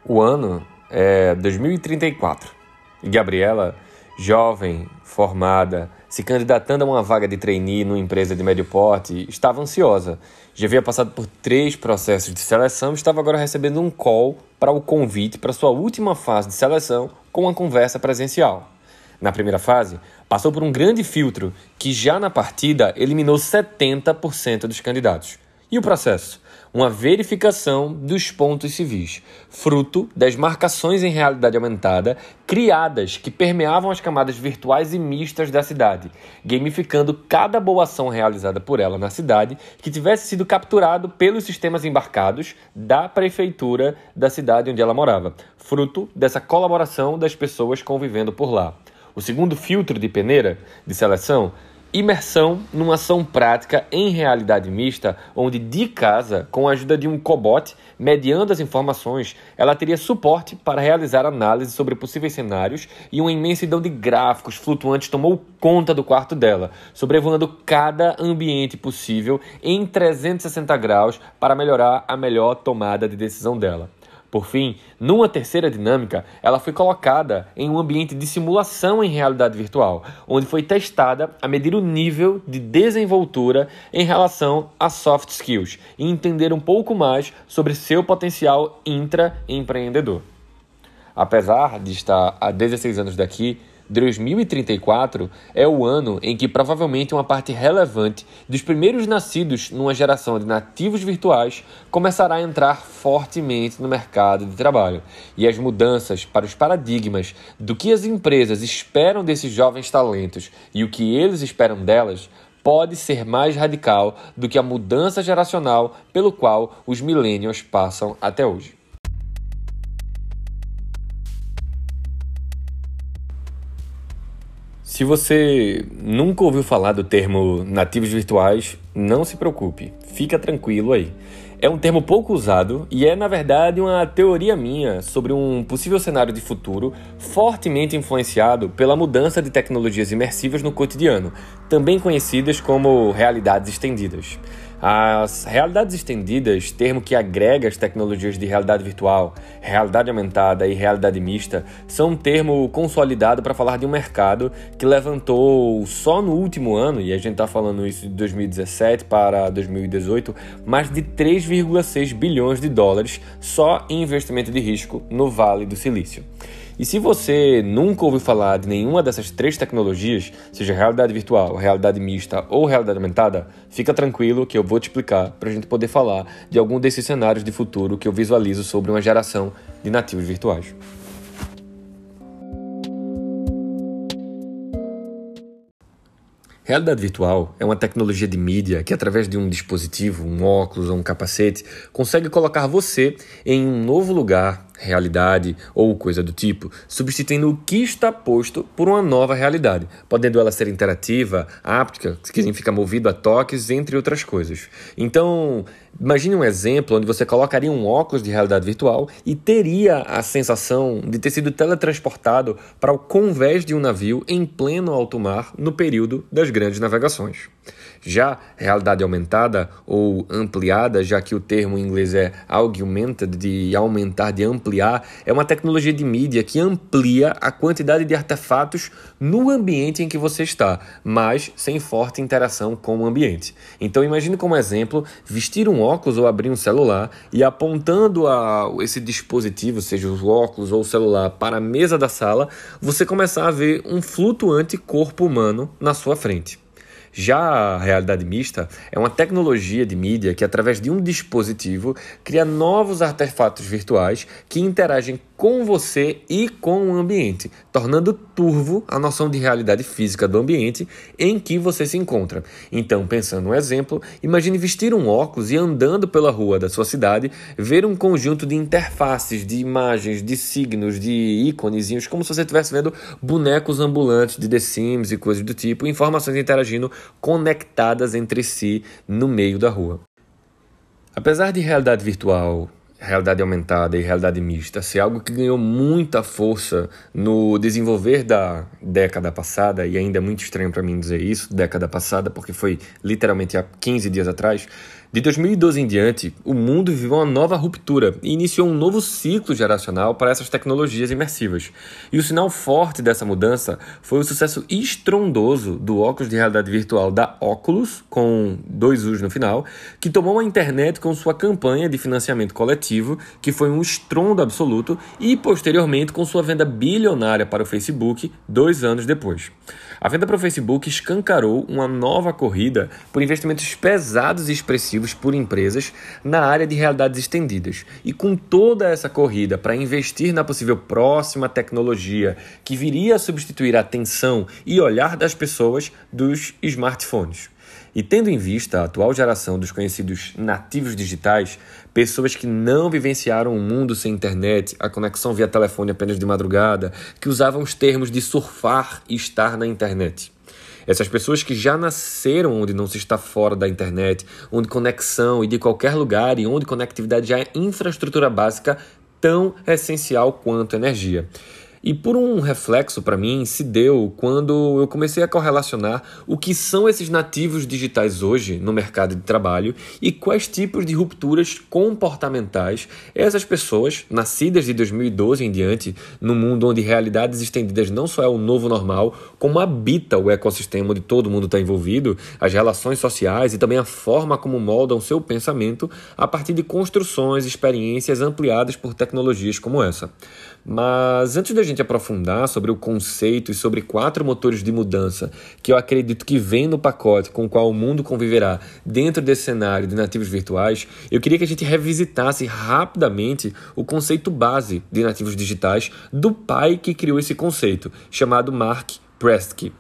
O ano é 2034 e Gabriela, jovem, formada, se candidatando a uma vaga de trainee numa empresa de médio porte, estava ansiosa. Já havia passado por 3 processos de seleção e estava agora recebendo um call para o convite para sua última fase de seleção com uma conversa presencial. Na primeira fase, passou por um grande filtro que já na partida eliminou 70% dos candidatos. E o processo? Uma verificação dos pontos civis, fruto das marcações em realidade aumentada criadas que permeavam as camadas virtuais e mistas da cidade, gamificando cada boa ação realizada por ela na cidade que tivesse sido capturado pelos sistemas embarcados da prefeitura da cidade onde ela morava, fruto dessa colaboração das pessoas convivendo por lá. O segundo filtro de peneira de seleção, imersão numa ação prática em realidade mista, onde de casa, com a ajuda de um cobot, mediando as informações, ela teria suporte para realizar análise sobre possíveis cenários e uma imensidão de gráficos flutuantes tomou conta do quarto dela, sobrevoando cada ambiente possível em 360 graus para melhorar a melhor tomada de decisão dela. Por fim, numa terceira dinâmica, ela foi colocada em um ambiente de simulação em realidade virtual, onde foi testada a medir o nível de desenvoltura em relação a soft skills e entender um pouco mais sobre seu potencial intraempreendedor. Apesar de estar há 16 anos daqui, 2034 é o ano em que provavelmente uma parte relevante dos primeiros nascidos numa geração de nativos virtuais começará a entrar fortemente no mercado de trabalho. E as mudanças para os paradigmas do que as empresas esperam desses jovens talentos e o que eles esperam delas pode ser mais radical do que a mudança geracional pelo qual os millennials passam até hoje. Se você nunca ouviu falar do termo nativos virtuais, não se preocupe, fica tranquilo aí. É um termo pouco usado e é, na verdade, uma teoria minha sobre um possível cenário de futuro fortemente influenciado pela mudança de tecnologias imersivas no cotidiano, também conhecidas como realidades estendidas. As realidades estendidas, termo que agrega as tecnologias de realidade virtual, realidade aumentada e realidade mista, são um termo consolidado para falar de um mercado que levantou só no último ano, e a gente está falando isso de 2017 para 2018, mais de 3,6 bilhões de dólares só em investimento de risco no Vale do Silício. E se você nunca ouviu falar de nenhuma dessas 3 tecnologias, seja realidade virtual, realidade mista ou realidade aumentada, fica tranquilo que eu vou te explicar para a gente poder falar de algum desses cenários de futuro que eu visualizo sobre uma geração de nativos virtuais. Realidade virtual é uma tecnologia de mídia que, através de um dispositivo, um óculos ou um capacete, consegue colocar você em um novo lugar, realidade ou coisa do tipo, substituindo o que está posto por uma nova realidade, podendo ela ser interativa, áptica, que significa movido a toques, entre outras coisas. Então, imagine um exemplo onde você colocaria um óculos de realidade virtual e teria a sensação de ter sido teletransportado para o convés de um navio em pleno alto mar no período das grandes navegações. Já realidade aumentada ou ampliada, já que o termo em inglês é augmented, de aumentar, de ampliar, é uma tecnologia de mídia que amplia a quantidade de artefatos no ambiente em que você está, mas sem forte interação com o ambiente. Então imagine como exemplo, vestir um óculos ou abrir um celular e apontando esse dispositivo, seja o óculos ou o celular, para a mesa da sala, você começar a ver um flutuante corpo humano na sua frente. Já a realidade mista é uma tecnologia de mídia que, através de um dispositivo, cria novos artefatos virtuais que interagem com você e com o ambiente, tornando turvo a noção de realidade física do ambiente em que você se encontra. Então, pensando um exemplo, imagine vestir um óculos e andando pela rua da sua cidade, ver um conjunto de interfaces, de imagens, de signos, de íconezinhos, como se você estivesse vendo bonecos ambulantes de The Sims e coisas do tipo, informações interagindo conectadas entre si no meio da rua. Apesar de realidade virtual, realidade aumentada e realidade mista ser algo que ganhou muita força no desenvolver da década passada, e ainda é muito estranho para mim dizer isso, década passada, porque foi literalmente há 15 dias atrás, De 2012 em diante, o mundo viveu uma nova ruptura e iniciou um novo ciclo geracional para essas tecnologias imersivas. E o sinal forte dessa mudança foi o sucesso estrondoso do óculos de realidade virtual da Oculus, com 2 U's no final, que tomou a internet com sua campanha de financiamento coletivo, que foi um estrondo absoluto, e posteriormente com sua venda bilionária para o Facebook 2 anos depois. A venda para o Facebook escancarou uma nova corrida por investimentos pesados e expressivos por empresas na área de realidades estendidas. E com toda essa corrida para investir na possível próxima tecnologia que viria a substituir a atenção e olhar das pessoas dos smartphones. E tendo em vista a atual geração dos conhecidos nativos digitais, pessoas que não vivenciaram um mundo sem internet, a conexão via telefone apenas de madrugada, que usavam os termos de surfar e estar na internet. Essas pessoas que já nasceram onde não se está fora da internet, onde conexão e de qualquer lugar e onde conectividade já é infraestrutura básica tão essencial quanto energia. E por um reflexo para mim se deu quando eu comecei a correlacionar o que são esses nativos digitais hoje no mercado de trabalho e quais tipos de rupturas comportamentais essas pessoas, nascidas de 2012 em diante, no mundo onde realidades estendidas não só é o novo normal, como habita o ecossistema onde todo mundo está envolvido, as relações sociais e também a forma como moldam seu pensamento a partir de construções e experiências ampliadas por tecnologias como essa. Mas antes da gente aprofundar sobre o conceito e sobre 4 motores de mudança que eu acredito que vem no pacote com o qual o mundo conviverá dentro desse cenário de nativos virtuais, eu queria que a gente revisitasse rapidamente o conceito base de nativos digitais do pai que criou esse conceito, chamado Mark Prestke.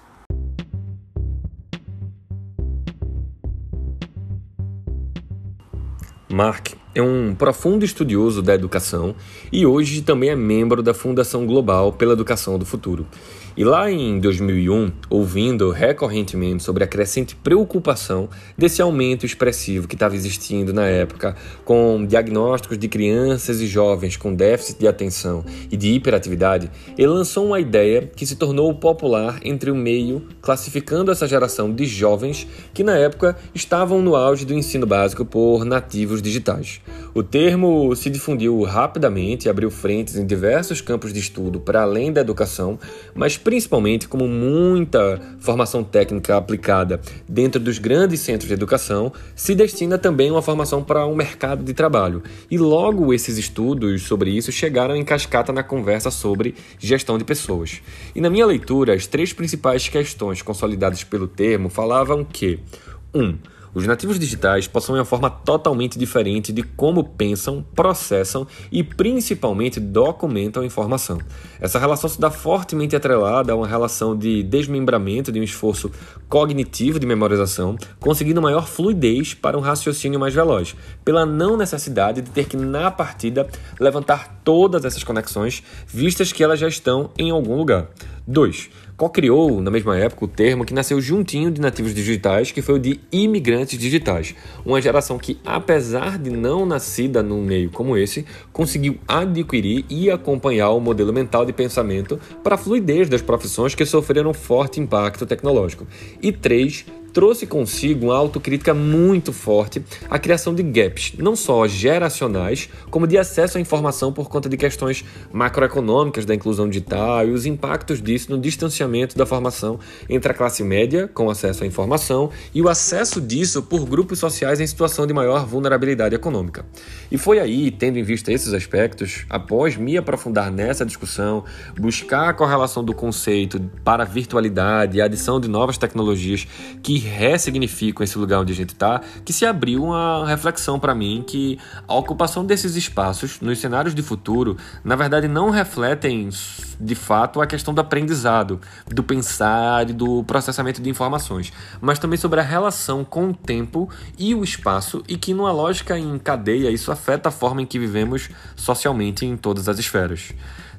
Mark é um profundo estudioso da educação e hoje também é membro da Fundação Global pela Educação do Futuro. E lá em 2001, ouvindo recorrentemente sobre a crescente preocupação desse aumento expressivo que estava existindo na época, com diagnósticos de crianças e jovens com déficit de atenção e de hiperatividade, ele lançou uma ideia que se tornou popular entre o meio, classificando essa geração de jovens que na época estavam no auge do ensino básico por nativos digitais. O termo se difundiu rapidamente e abriu frentes em diversos campos de estudo para além da educação, mas principalmente como muita formação técnica aplicada dentro dos grandes centros de educação, se destina também a uma formação para um mercado de trabalho. E logo esses estudos sobre isso chegaram em cascata na conversa sobre gestão de pessoas. E na minha leitura, as 3 principais questões consolidadas pelo termo falavam que 1. Os nativos digitais possuem uma forma totalmente diferente de como pensam, processam e principalmente documentam a informação. Essa relação se dá fortemente atrelada a uma relação de desmembramento de um esforço cognitivo de memorização, conseguindo maior fluidez para um raciocínio mais veloz, pela não necessidade de ter que, na partida, levantar todas essas conexões, vistas que elas já estão em algum lugar. 2. Co-criou, na mesma época, o termo que nasceu juntinho de nativos digitais, que foi o de imigrantes digitais. Uma geração que, apesar de não nascida num meio como esse, conseguiu adquirir e acompanhar o modelo mental de pensamento para a fluidez das profissões que sofreram forte impacto tecnológico. E 3. Trouxe consigo uma autocrítica muito forte à criação de gaps, não só geracionais, como de acesso à informação por conta de questões macroeconômicas da inclusão digital e os impactos disso no distanciamento da formação entre a classe média, com acesso à informação, e o acesso disso por grupos sociais em situação de maior vulnerabilidade econômica. E foi aí, tendo em vista esses aspectos, após me aprofundar nessa discussão, buscar a correlação do conceito para a virtualidade e a adição de novas tecnologias que ressignificam esse lugar onde a gente está, que se abriu uma reflexão para mim que a ocupação desses espaços nos cenários de futuro, na verdade, não refletem de fato a questão do aprendizado, do pensar e do processamento de informações, mas também sobre a relação com o tempo e o espaço, e que numa lógica em cadeia isso afeta a forma em que vivemos socialmente em todas as esferas.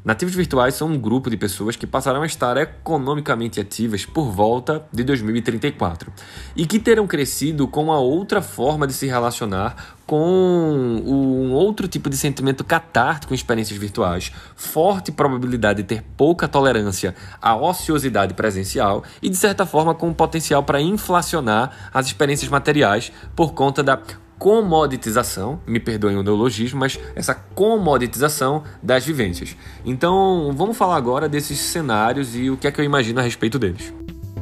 Nativos virtuais são um grupo de pessoas que passarão a estar economicamente ativas por volta de 2034 e que terão crescido com uma outra forma de se relacionar com um outro tipo de sentimento catártico em experiências virtuais, forte probabilidade de ter pouca tolerância à ociosidade presencial e, de certa forma, com potencial para inflacionar as experiências materiais por conta da comoditização, me perdoem o neologismo, mas essa comoditização das vivências. Então, vamos falar agora desses cenários e o que é que eu imagino a respeito deles.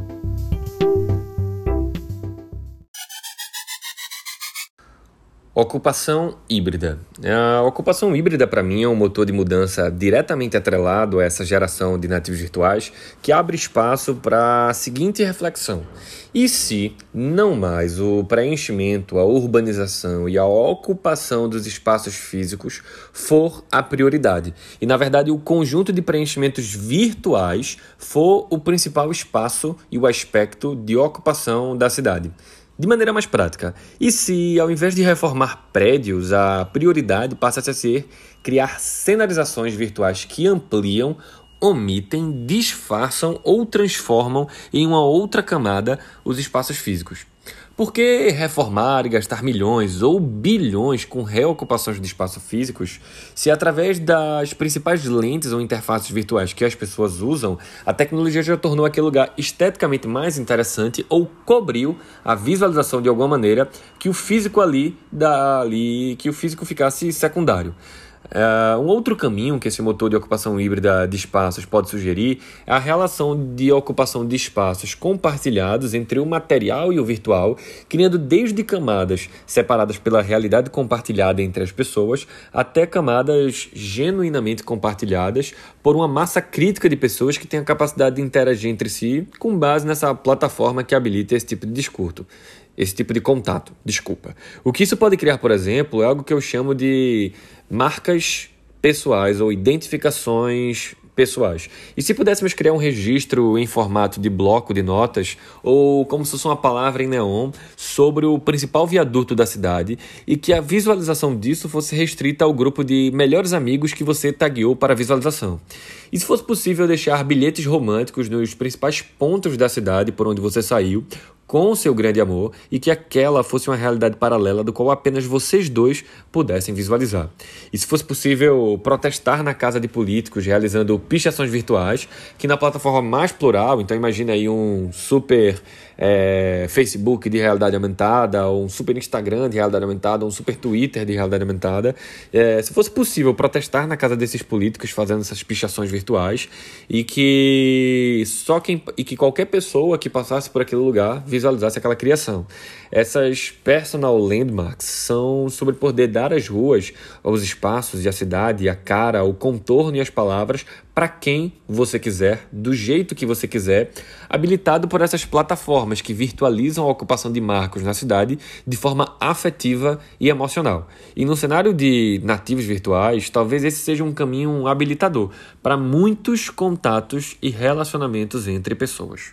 Ocupação híbrida. A ocupação híbrida, para mim, é um motor de mudança diretamente atrelado a essa geração de nativos virtuais que abre espaço para a seguinte reflexão: e se não mais o preenchimento, a urbanização e a ocupação dos espaços físicos for a prioridade? E, na verdade, o conjunto de preenchimentos virtuais for o principal espaço e o aspecto de ocupação da cidade. De maneira mais prática, e se ao invés de reformar prédios, a prioridade passa a ser criar cenarizações virtuais que ampliam, omitem, disfarçam ou transformam em uma outra camada os espaços físicos? Por que reformar e gastar milhões ou bilhões com reocupações de espaços físicos se através das principais lentes ou interfaces virtuais que as pessoas usam, a tecnologia já tornou aquele lugar esteticamente mais interessante ou cobriu a visualização de alguma maneira que o físico que o físico ficasse secundário? Um outro caminho que esse motor de ocupação híbrida de espaços pode sugerir é a relação de ocupação de espaços compartilhados entre o material e o virtual, criando desde camadas separadas pela realidade compartilhada entre as pessoas até camadas genuinamente compartilhadas por uma massa crítica de pessoas que têm a capacidade de interagir entre si com base nessa plataforma que habilita esse tipo de contato. O que isso pode criar, por exemplo, é algo que eu chamo de marcas pessoais ou identificações pessoais. E se pudéssemos criar um registro em formato de bloco de notas ou como se fosse uma palavra em neon sobre o principal viaduto da cidade e que a visualização disso fosse restrita ao grupo de melhores amigos que você tagueou para a visualização. E se fosse possível deixar bilhetes românticos nos principais pontos da cidade por onde você saiu, com o seu grande amor, e que aquela fosse uma realidade paralela do qual apenas vocês dois pudessem visualizar. E se fosse possível protestar na casa de políticos realizando pichações virtuais, que na plataforma mais plural, então imagine aí um super Facebook de realidade aumentada, ou um super Instagram de realidade aumentada, ou um super Twitter de realidade aumentada, se fosse possível protestar na casa desses políticos fazendo essas pichações virtuais e que qualquer pessoa que passasse por aquele lugar visualizasse aquela criação. Essas personal landmarks são sobre poder dar às ruas, aos espaços e à cidade, a cara, o contorno e as palavras para quem você quiser, do jeito que você quiser, habilitado por essas plataformas que virtualizam a ocupação de marcos na cidade de forma afetiva e emocional. E no cenário de nativos virtuais, talvez esse seja um caminho habilitador para muitos contatos e relacionamentos entre pessoas.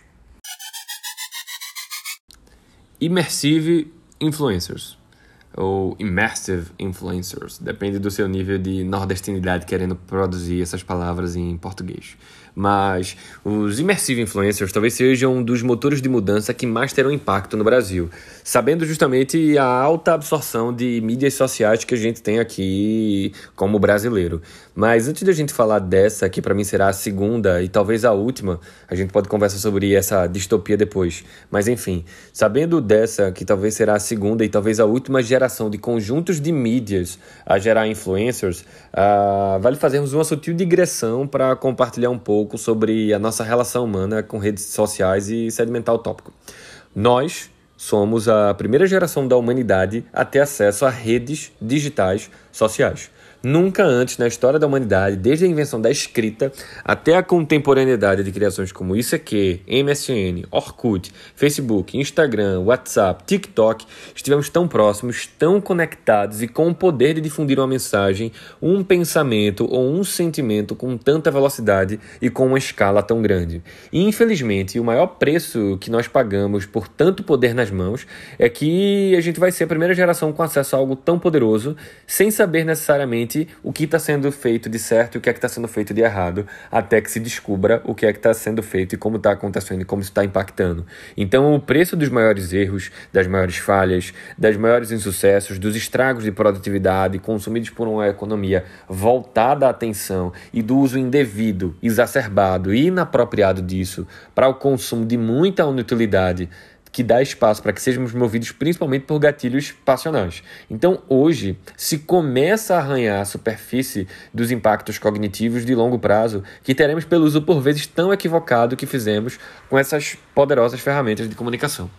Immersive Influencers, ou Immersive Influencers, depende do seu nível de nordestinidade querendo produzir essas palavras em português. Mas os Immersive Influencers talvez sejam um dos motores de mudança que mais terão impacto no Brasil, sabendo justamente a alta absorção de mídias sociais que a gente tem aqui como brasileiro. Mas antes de a gente falar dessa, que para mim será a segunda e talvez a última, a gente pode conversar sobre essa distopia depois. Mas enfim, sabendo dessa, que talvez será a segunda e talvez a última geração de conjuntos de mídias a gerar influencers, vale fazermos uma sutil digressão para compartilhar um pouco sobre a nossa relação humana com redes sociais e sedimentar o tópico. Nós somos a primeira geração da humanidade a ter acesso a redes digitais sociais. Nunca antes na história da humanidade, desde a invenção da escrita até a contemporaneidade de criações como ICQ, MSN, Orkut, Facebook, Instagram, WhatsApp, TikTok, estivemos tão próximos, tão conectados e com o poder de difundir uma mensagem, um pensamento ou um sentimento com tanta velocidade e com uma escala tão grande. E, infelizmente, o maior preço que nós pagamos por tanto poder nas mãos é que a gente vai ser a primeira geração com acesso a algo tão poderoso sem saber necessariamente exatamente o que está sendo feito de certo e o que é que está sendo feito de errado, até que se descubra o que é que está sendo feito e como está acontecendo e como isso está impactando. Então, o preço dos maiores erros, das maiores falhas, das maiores insucessos, dos estragos de produtividade consumidos por uma economia voltada à atenção e do uso indevido, exacerbado e inapropriado disso para o consumo de muita inutilidade, que dá espaço para que sejamos movidos principalmente por gatilhos passionais. Então, hoje, se começa a arranhar a superfície dos impactos cognitivos de longo prazo que teremos pelo uso, por vezes, tão equivocado que fizemos com essas poderosas ferramentas de comunicação.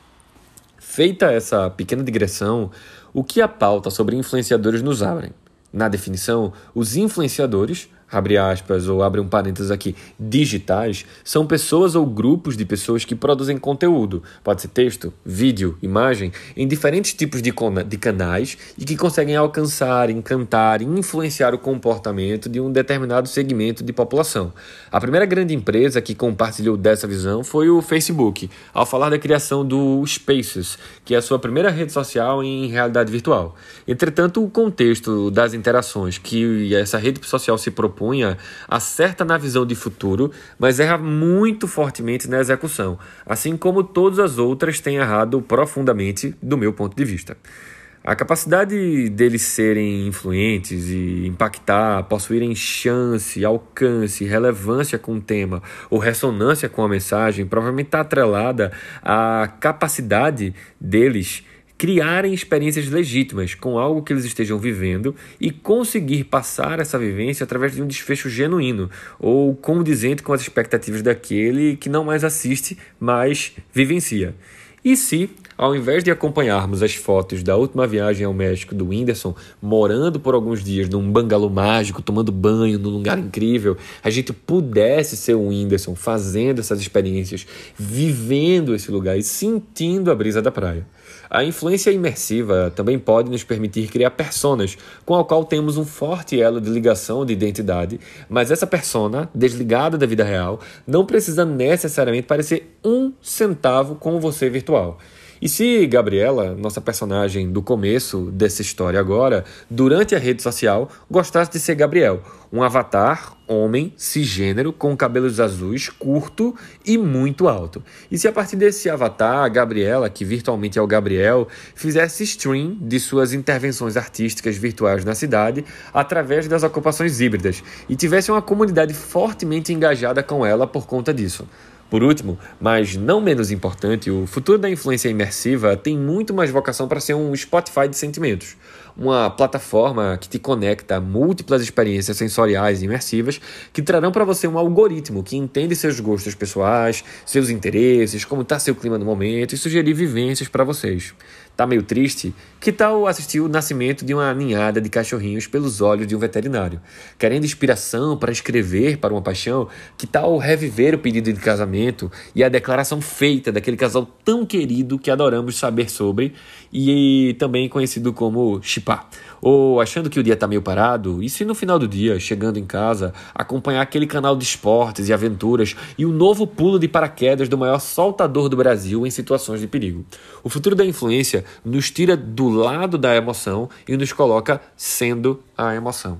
Feita essa pequena digressão, o que a pauta sobre influenciadores nos abre? Na definição, os influenciadores, abre aspas ou abre um parênteses aqui, digitais, são pessoas ou grupos de pessoas que produzem conteúdo, pode ser texto, vídeo, imagem, em diferentes tipos de canais e que conseguem alcançar, encantar e influenciar o comportamento de um determinado segmento de população. A primeira grande empresa que compartilhou dessa visão foi o Facebook, ao falar da criação do Spaces, que é a sua primeira rede social em realidade virtual. Entretanto, o contexto das interações que essa rede social se propunha acerta na visão de futuro, mas erra muito fortemente na execução, assim como todas as outras têm errado profundamente do meu ponto de vista. A capacidade deles serem influentes e impactar, possuírem chance, alcance, relevância com o tema ou ressonância com a mensagem provavelmente está atrelada à capacidade deles criarem experiências legítimas com algo que eles estejam vivendo e conseguir passar essa vivência através de um desfecho genuíno ou condizente com as expectativas daquele que não mais assiste, mas vivencia. E se, ao invés de acompanharmos as fotos da última viagem ao México do Whindersson, morando por alguns dias num bangalô mágico, tomando banho num lugar incrível, a gente pudesse ser o Whindersson fazendo essas experiências, vivendo esse lugar e sentindo a brisa da praia. A influência imersiva também pode nos permitir criar personas com a qual temos um forte elo de ligação de identidade, mas essa persona, desligada da vida real, não precisa necessariamente parecer um centavo com você virtual. E se Gabriela, nossa personagem do começo dessa história agora, durante a rede social, gostasse de ser Gabriel, um avatar, homem, cisgênero, com cabelos azuis, curto e muito alto. E se a partir desse avatar, a Gabriela, que virtualmente é o Gabriel, fizesse stream de suas intervenções artísticas virtuais na cidade através das ocupações híbridas e tivesse uma comunidade fortemente engajada com ela por conta disso. Por último, mas não menos importante, o futuro da influência imersiva tem muito mais vocação para ser um Spotify de sentimentos. Uma plataforma que te conecta a múltiplas experiências sensoriais e imersivas que trarão para você um algoritmo que entende seus gostos pessoais, seus interesses, como está seu clima no momento e sugerir vivências para vocês. Tá meio triste? Que tal assistir o nascimento de uma ninhada de cachorrinhos pelos olhos de um veterinário? Querendo inspiração para escrever para uma paixão? Que tal reviver o pedido de casamento e a declaração feita daquele casal tão querido que adoramos saber sobre e também conhecido como chipar? Ou achando que o dia está meio parado, e se no final do dia, chegando em casa, acompanhar aquele canal de esportes e aventuras e o novo pulo de paraquedas do maior saltador do Brasil em situações de perigo? O futuro da influência nos tira do lado da emoção e nos coloca sendo a emoção.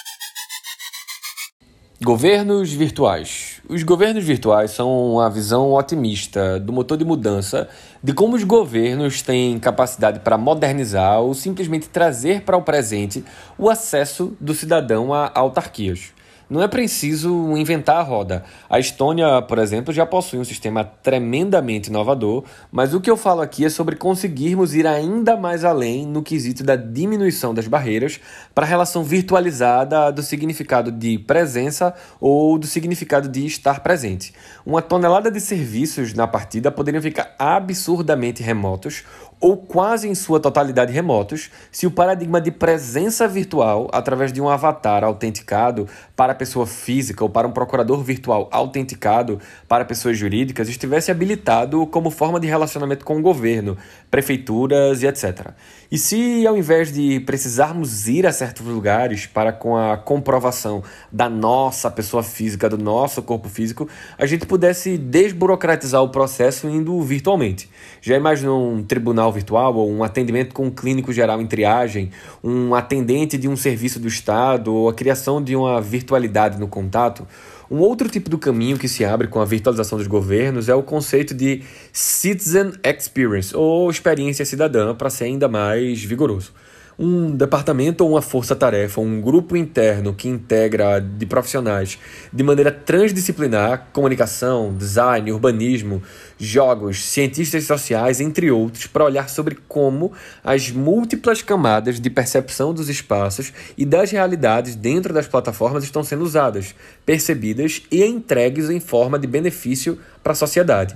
Governos virtuais. Os governos virtuais são uma visão otimista do motor de mudança de como os governos têm capacidade para modernizar ou simplesmente trazer para o presente o acesso do cidadão a autarquias. Não é preciso inventar a roda. A Estônia, por exemplo, já possui um sistema tremendamente inovador, mas o que eu falo aqui é sobre conseguirmos ir ainda mais além no quesito da diminuição das barreiras para a relação virtualizada do significado de presença ou do significado de estar presente. Uma tonelada de serviços na partida poderiam ficar absurdamente remotos ou quase em sua totalidade remotos, se o paradigma de presença virtual através de um avatar autenticado para a pessoa física ou para um procurador virtual autenticado para pessoas jurídicas estivesse habilitado como forma de relacionamento com o governo, prefeituras e etc. E se, ao invés de precisarmos ir a certos lugares para com a comprovação da nossa pessoa física, do nosso corpo físico, a gente pudesse desburocratizar o processo indo virtualmente. Já imaginou um tribunal personal virtual, ou um atendimento com um clínico geral em triagem, um atendente de um serviço do Estado, ou a criação de uma virtualidade no contato. Um outro tipo do caminho que se abre com a virtualização dos governos é o conceito de Citizen Experience, ou experiência cidadã, para ser ainda mais vigoroso. Um departamento ou uma força-tarefa, um grupo interno que integra de profissionais de maneira transdisciplinar, comunicação, design, urbanismo, jogos, cientistas sociais, entre outros, para olhar sobre como as múltiplas camadas de percepção dos espaços e das realidades dentro das plataformas estão sendo usadas, percebidas e entregues em forma de benefício para a sociedade.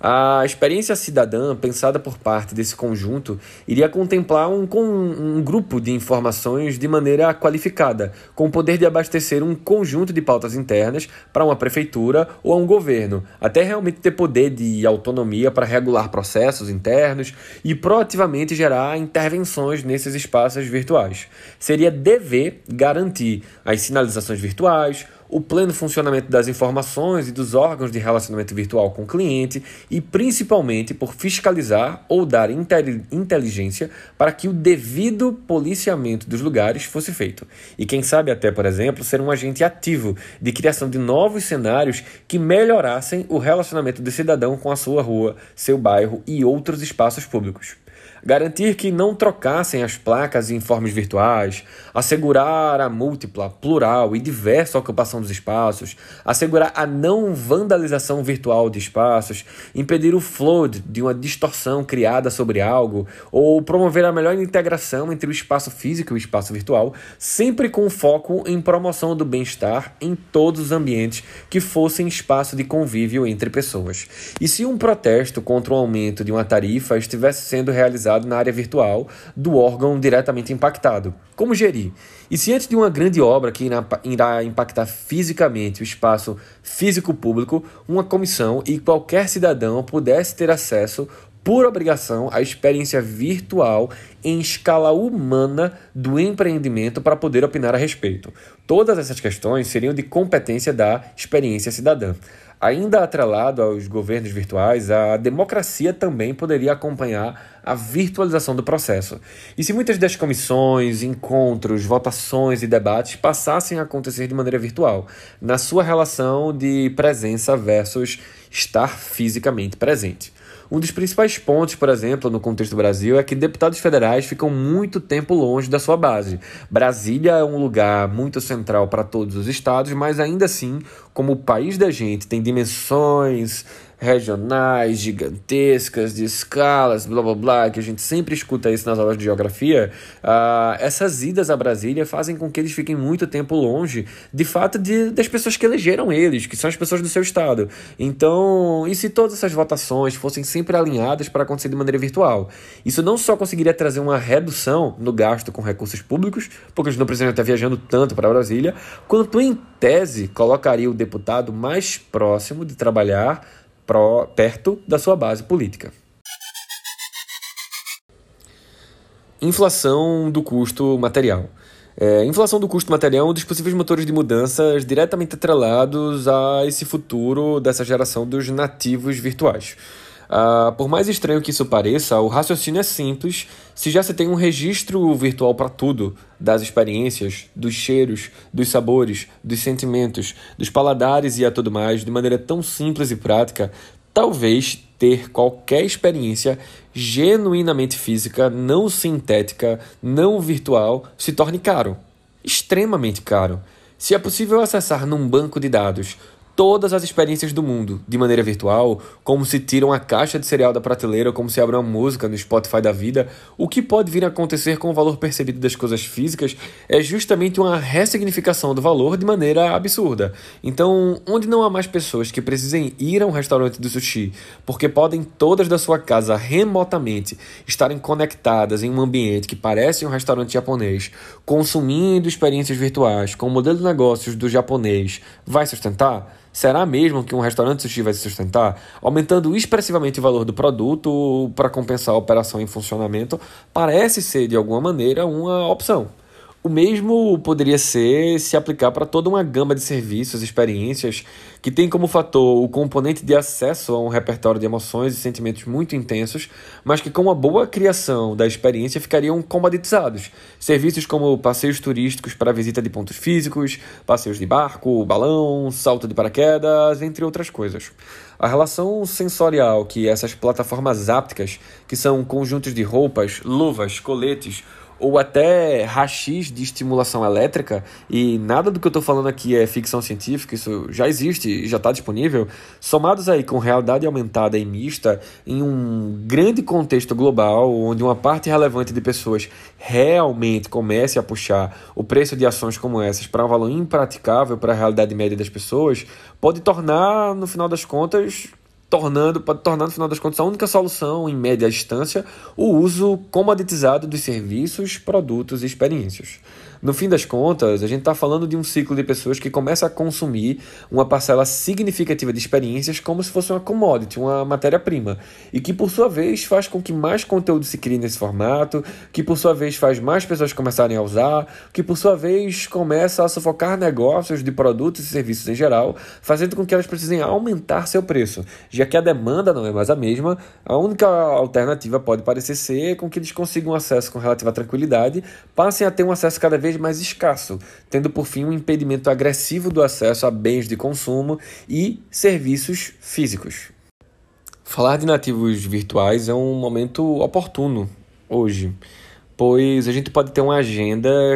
A experiência cidadã, pensada por parte desse conjunto, iria contemplar um grupo de informações de maneira qualificada, com o poder de abastecer um conjunto de pautas internas para uma prefeitura ou a um governo, até realmente ter poder de autonomia para regular processos internos e proativamente gerar intervenções nesses espaços virtuais. Seria dever garantir as sinalizações virtuais, o pleno funcionamento das informações e dos órgãos de relacionamento virtual com o cliente e, principalmente, por fiscalizar ou dar inteligência para que o devido policiamento dos lugares fosse feito. E quem sabe até, por exemplo, ser um agente ativo de criação de novos cenários que melhorassem o relacionamento do cidadão com a sua rua, seu bairro e outros espaços públicos. Garantir que não trocassem as placas em informes virtuais, assegurar a múltipla, plural e diversa ocupação dos espaços, assegurar a não vandalização virtual de espaços, impedir o flood de uma distorção criada sobre algo, ou promover a melhor integração entre o espaço físico e o espaço virtual, sempre com foco em promoção do bem-estar em todos os ambientes que fossem espaço de convívio entre pessoas. E se um protesto contra o aumento de uma tarifa estivesse sendo realizado na área virtual do órgão diretamente impactado? Como gerir? E se antes de uma grande obra que irá impactar fisicamente o espaço físico público, uma comissão e qualquer cidadão pudesse ter acesso por obrigação à experiência virtual em escala humana do empreendimento para poder opinar a respeito? Todas essas questões seriam de competência da experiência cidadã. Ainda atrelado aos governos virtuais, a democracia também poderia acompanhar a virtualização do processo. E se muitas das comissões, encontros, votações e debates passassem a acontecer de maneira virtual, na sua relação de presença versus estar fisicamente presente? Um dos principais pontos, por exemplo, no contexto do Brasil, é que deputados federais ficam muito tempo longe da sua base. Brasília é um lugar muito central para todos os estados, mas ainda assim, como o país da gente tem dimensões regionais, gigantescas, de escalas, blá blá blá, que a gente sempre escuta isso nas aulas de geografia, essas idas a Brasília fazem com que eles fiquem muito tempo longe, de fato, das pessoas que elegeram eles, que são as pessoas do seu estado. Então, e se todas essas votações fossem sempre alinhadas para acontecer de maneira virtual? Isso não só conseguiria trazer uma redução no gasto com recursos públicos, porque eles não precisam estar viajando tanto para Brasília, quanto, em tese, colocaria o deputado mais próximo de trabalhar perto da sua base política. Inflação do custo material. Inflação do custo material é um dos possíveis motores de mudanças diretamente atrelados a esse futuro dessa geração dos nativos virtuais. Por mais estranho que isso pareça, o raciocínio é simples se já se tem um registro virtual para tudo, das experiências, dos cheiros, dos sabores, dos sentimentos, dos paladares e a tudo mais, de maneira tão simples e prática. Talvez ter qualquer experiência genuinamente física, não sintética, não virtual, se torne caro, extremamente caro. Se é possível acessar num banco de dados todas as experiências do mundo de maneira virtual, como se tira uma caixa de cereal da prateleira ou como se abre uma música no Spotify da vida, o que pode vir a acontecer com o valor percebido das coisas físicas é justamente uma ressignificação do valor de maneira absurda. Então, onde não há mais pessoas que precisem ir a um restaurante de sushi, porque podem todas da sua casa remotamente estarem conectadas em um ambiente que parece um restaurante japonês, consumindo experiências virtuais com o modelo de negócios do japonês, vai sustentar? Será mesmo que um restaurante de sushi vai se sustentar? Aumentando expressivamente o valor do produto para compensar a operação em funcionamento parece ser, de alguma maneira, uma opção. O mesmo poderia se aplicar para toda uma gama de serviços, experiências, que tem como fator o componente de acesso a um repertório de emoções e sentimentos muito intensos, mas que com uma boa criação da experiência ficariam comoditizados. Serviços como passeios turísticos para visita de pontos físicos, passeios de barco, balão, salto de paraquedas, entre outras coisas. A relação sensorial que essas plataformas ápticas, que são conjuntos de roupas, luvas, coletes, ou até rachis de estimulação elétrica, e nada do que eu estou falando aqui é ficção científica, isso já existe e já está disponível, somados aí com realidade aumentada e mista, em um grande contexto global, onde uma parte relevante de pessoas realmente comece a puxar o preço de ações como essas para um valor impraticável para a realidade média das pessoas, pode tornar, no final das contas, no final das contas, a única solução, em média distância, o uso comoditizado dos serviços, produtos e experiências. No fim das contas, a gente está falando de um ciclo de pessoas que começa a consumir uma parcela significativa de experiências como se fosse uma commodity, uma matéria-prima, e que, por sua vez, faz com que mais conteúdo se crie nesse formato, que, por sua vez, faz mais pessoas começarem a usar, que, por sua vez, começa a sufocar negócios de produtos e serviços em geral, fazendo com que elas precisem aumentar seu preço. Já que a demanda não é mais a mesma, a única alternativa pode parecer ser com que eles consigam acesso com relativa tranquilidade, passem a ter um acesso cada vez mais escasso, tendo por fim um impedimento agressivo do acesso a bens de consumo e serviços físicos. Falar de nativos virtuais é um momento oportuno hoje, pois a gente pode ter uma agenda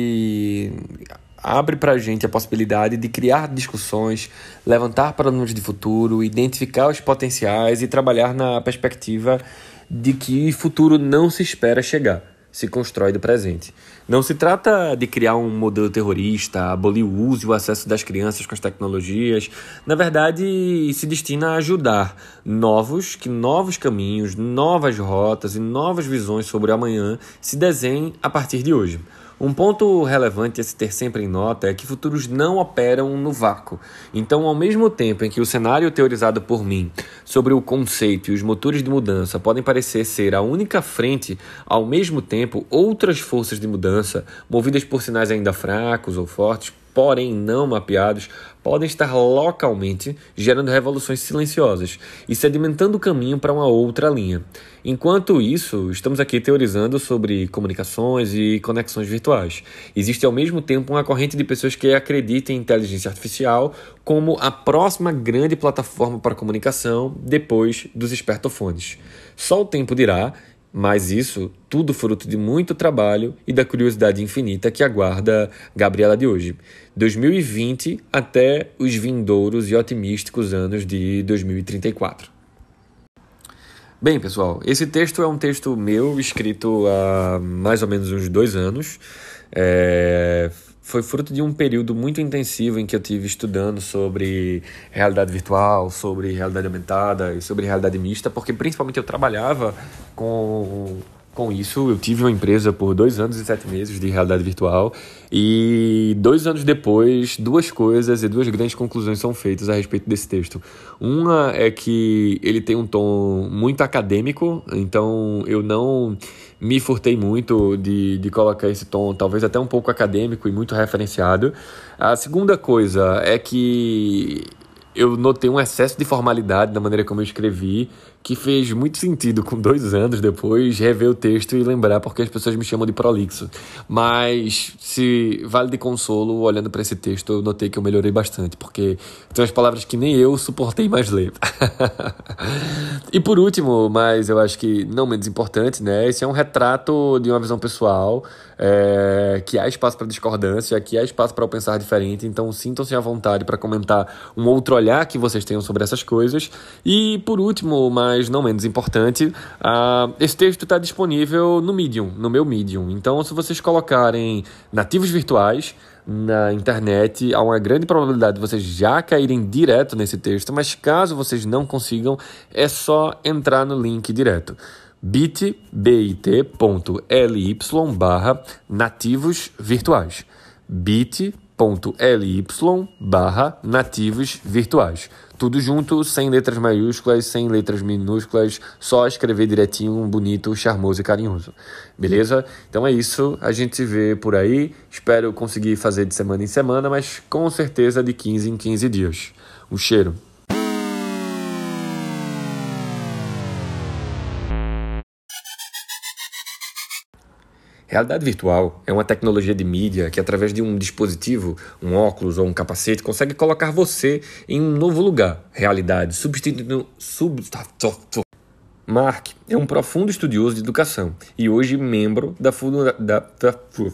que abre para a gente a possibilidade de criar discussões, levantar problemas de futuro, identificar os potenciais e trabalhar na perspectiva de que futuro não se espera chegar, se constrói do presente. Não se trata de criar um modelo terrorista, abolir o uso e o acesso das crianças com as tecnologias. Na verdade, se destina a ajudar novos caminhos, novas rotas e novas visões sobre o amanhã se desenhem a partir de hoje. Um ponto relevante a se ter sempre em nota é que futuros não operam no vácuo. Então, ao mesmo tempo em que o cenário teorizado por mim sobre o conceito e os motores de mudança podem parecer ser a única frente, ao mesmo tempo, outras forças de mudança, movidas por sinais ainda fracos ou fortes, porém não mapeados, podem estar localmente gerando revoluções silenciosas e sedimentando o caminho para uma outra linha. Enquanto isso, estamos aqui teorizando sobre comunicações e conexões virtuais. Existe ao mesmo tempo uma corrente de pessoas que acreditam em inteligência artificial como a próxima grande plataforma para comunicação depois dos espertofones. Só o tempo dirá, mas isso tudo fruto de muito trabalho e da curiosidade infinita que aguarda Gabriela de hoje. 2020 até os vindouros e otimísticos anos de 2034. Bem, pessoal, esse texto é um texto meu, escrito há mais ou menos uns 2 anos. Foi fruto de um período muito intensivo em que eu tive estudando sobre realidade virtual, sobre realidade aumentada e sobre realidade mista, porque principalmente eu trabalhava com isso. Eu tive uma empresa por 2 anos e 7 meses de realidade virtual e 2 anos depois, 2 coisas e 2 grandes conclusões são feitas a respeito desse texto. Uma é que ele tem um tom muito acadêmico, então eu não me furtei muito de colocar esse tom, talvez até um pouco acadêmico e muito referenciado. A segunda coisa é que eu notei um excesso de formalidade na maneira como eu escrevi, que fez muito sentido com 2 anos depois rever o texto e lembrar porque as pessoas me chamam de prolixo. Mas se vale de consolo, olhando para esse texto, eu notei que eu melhorei bastante, porque tem umas palavras que nem eu suportei mais ler. E por último, mas eu acho que não menos importante, né? Esse é um retrato de uma visão pessoal, que há espaço para discordância, que há espaço para eu pensar diferente, então sintam-se à vontade para comentar um outro olhar que vocês tenham sobre essas coisas. E por último, mas não menos importante, esse texto está disponível no Medium, no meu Medium. Então, se vocês colocarem nativos virtuais na internet, há uma grande probabilidade de vocês já caírem direto nesse texto, mas caso vocês não consigam, é só entrar no link direto. bit.ly/nativos virtuais. bit.ly/nativos bit.ly/nativos virtuais. Tudo junto, sem letras maiúsculas, sem letras minúsculas, só escrever direitinho, bonito, charmoso e carinhoso. Beleza? Então é isso, a gente se vê por aí. Espero conseguir fazer de semana em semana, mas com certeza de 15 em 15 dias. Um cheiro. Realidade virtual é uma tecnologia de mídia que, através de um dispositivo, um óculos ou um capacete, consegue colocar você em um novo lugar. Realidade, substituindo... Mark é um profundo estudioso de educação e hoje membro da